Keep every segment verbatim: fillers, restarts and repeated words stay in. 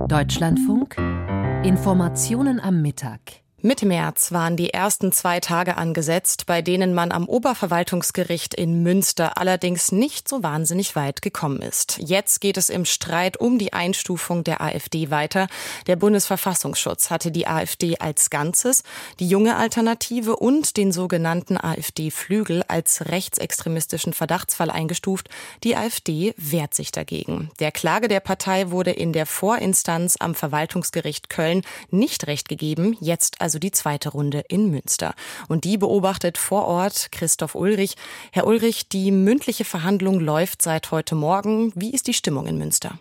Deutschlandfunk Informationen am Mittag. Mitte März waren die ersten zwei Tage angesetzt, bei denen man am Oberverwaltungsgericht in Münster allerdings nicht so wahnsinnig weit gekommen ist. Jetzt geht es im Streit um die Einstufung der AfD weiter. Der Bundesverfassungsschutz hatte die AfD als Ganzes, die Junge Alternative und den sogenannten AfD-Flügel als rechtsextremistischen Verdachtsfall eingestuft. Die AfD wehrt sich dagegen. Der Klage der Partei wurde in der Vorinstanz am Verwaltungsgericht Köln nicht recht gegeben. Jetzt also die zweite Runde in Münster. Und die beobachtet vor Ort Christoph Ulrich. Herr Ulrich, die mündliche Verhandlung läuft seit heute Morgen. Wie ist die Stimmung in Münster?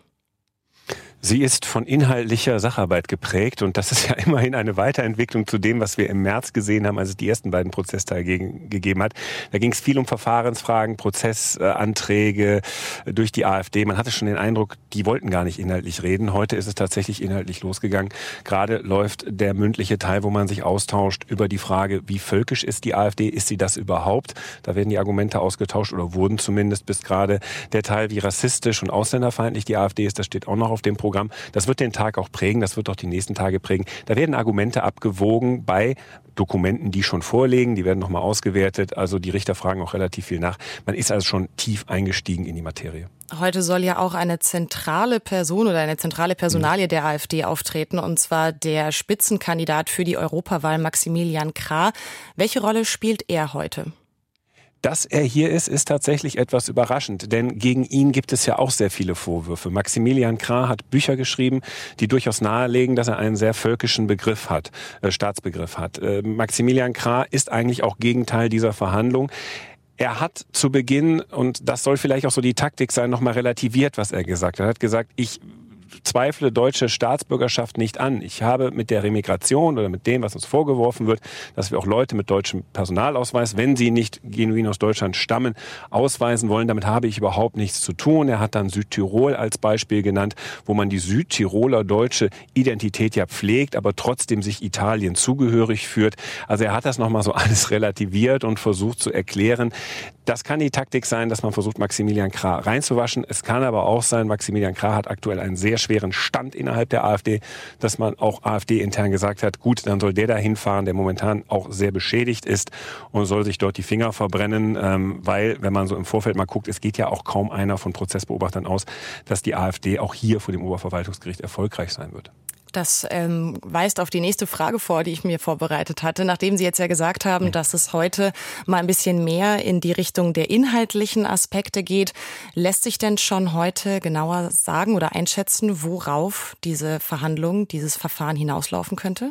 Sie ist von inhaltlicher Sacharbeit geprägt und das ist ja immerhin eine Weiterentwicklung zu dem, was wir im März gesehen haben, als es die ersten beiden Prozesstage gegeben hat. Da ging es viel um Verfahrensfragen, Prozessanträge durch die AfD. Man hatte schon den Eindruck, die wollten gar nicht inhaltlich reden. Heute ist es tatsächlich inhaltlich losgegangen. Gerade läuft der mündliche Teil, wo man sich austauscht über die Frage, wie völkisch ist die AfD? Ist sie das überhaupt? Da werden die Argumente ausgetauscht oder wurden zumindest bis gerade. Der Teil, wie rassistisch und ausländerfeindlich die AfD ist, das steht auch noch auf dem Programm. Das wird den Tag auch prägen, das wird auch die nächsten Tage prägen. Da werden Argumente abgewogen bei Dokumenten, die schon vorliegen, die werden nochmal ausgewertet. Also die Richter fragen auch relativ viel nach. Man ist also schon tief eingestiegen in die Materie. Heute soll ja auch eine zentrale Person oder eine zentrale Personalie der AfD auftreten, und zwar der Spitzenkandidat für die Europawahl Maximilian Krah. Welche Rolle spielt er heute? Dass er hier ist, ist tatsächlich etwas überraschend, denn gegen ihn gibt es ja auch sehr viele Vorwürfe. Maximilian Krah hat Bücher geschrieben, die durchaus nahelegen, dass er einen sehr völkischen Begriff hat, äh, Staatsbegriff hat. Äh, Maximilian Krah ist eigentlich auch Gegenteil dieser Verhandlung. Er hat zu Beginn, und das soll vielleicht auch so die Taktik sein, nochmal relativiert, was er gesagt hat. Er hat gesagt, ich zweifle deutsche Staatsbürgerschaft nicht an. Ich habe mit der Remigration oder mit dem, was uns vorgeworfen wird, dass wir auch Leute mit deutschem Personalausweis, wenn sie nicht genuin aus Deutschland stammen, ausweisen wollen. Damit habe ich überhaupt nichts zu tun. Er hat dann Südtirol als Beispiel genannt, wo man die Südtiroler deutsche Identität ja pflegt, aber trotzdem sich Italien zugehörig führt. Also er hat das nochmal so alles relativiert und versucht zu erklären. Das kann die Taktik sein, dass man versucht, Maximilian Krah reinzuwaschen. Es kann aber auch sein, Maximilian Krah hat aktuell einen sehr schweren Stand innerhalb der AfD, dass man auch AfD-intern gesagt hat, gut, dann soll der da hinfahren, der momentan auch sehr beschädigt ist und soll sich dort die Finger verbrennen, ähm, weil, wenn man so im Vorfeld mal guckt, es geht ja auch kaum einer von Prozessbeobachtern aus, dass die AfD auch hier vor dem Oberverwaltungsgericht erfolgreich sein wird. Das ähm, weist auf die nächste Frage vor, die ich mir vorbereitet hatte. Nachdem Sie jetzt ja gesagt haben, dass es heute mal ein bisschen mehr in die Richtung der inhaltlichen Aspekte geht, lässt sich denn schon heute genauer sagen oder einschätzen, worauf diese Verhandlung, dieses Verfahren hinauslaufen könnte?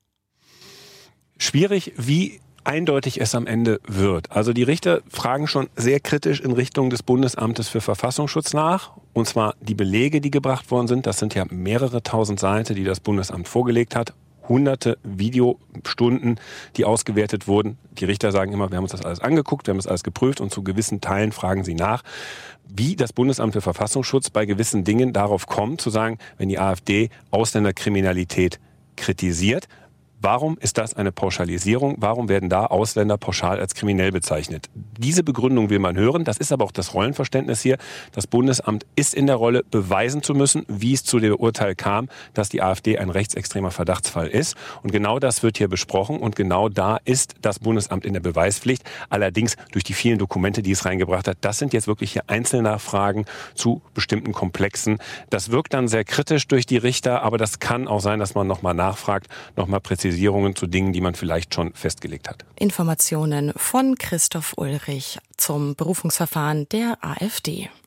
Schwierig, wie eindeutig es am Ende wird. Also die Richter fragen schon sehr kritisch in Richtung des Bundesamtes für Verfassungsschutz nach. Und zwar die Belege, die gebracht worden sind. Das sind ja mehrere tausend Seiten, die das Bundesamt vorgelegt hat. Hunderte Videostunden, die ausgewertet wurden. Die Richter sagen immer, wir haben uns das alles angeguckt, wir haben das alles geprüft und zu gewissen Teilen fragen sie nach, wie das Bundesamt für Verfassungsschutz bei gewissen Dingen darauf kommt, zu sagen, wenn die AfD Ausländerkriminalität kritisiert, warum ist das eine Pauschalisierung? Warum werden da Ausländer pauschal als kriminell bezeichnet? Diese Begründung will man hören. Das ist aber auch das Rollenverständnis hier. Das Bundesamt ist in der Rolle, beweisen zu müssen, wie es zu dem Urteil kam, dass die AfD ein rechtsextremer Verdachtsfall ist. Und genau das wird hier besprochen. Und genau da ist das Bundesamt in der Beweispflicht. Allerdings durch die vielen Dokumente, die es reingebracht hat, das sind jetzt wirklich hier Einzelnachfragen zu bestimmten Komplexen. Das wirkt dann sehr kritisch durch die Richter, aber das kann auch sein, dass man nochmal nachfragt, nochmal präzisiert zu Dingen, die man vielleicht schon festgelegt hat. Informationen von Christoph Ulrich zum Berufungsverfahren der AfD.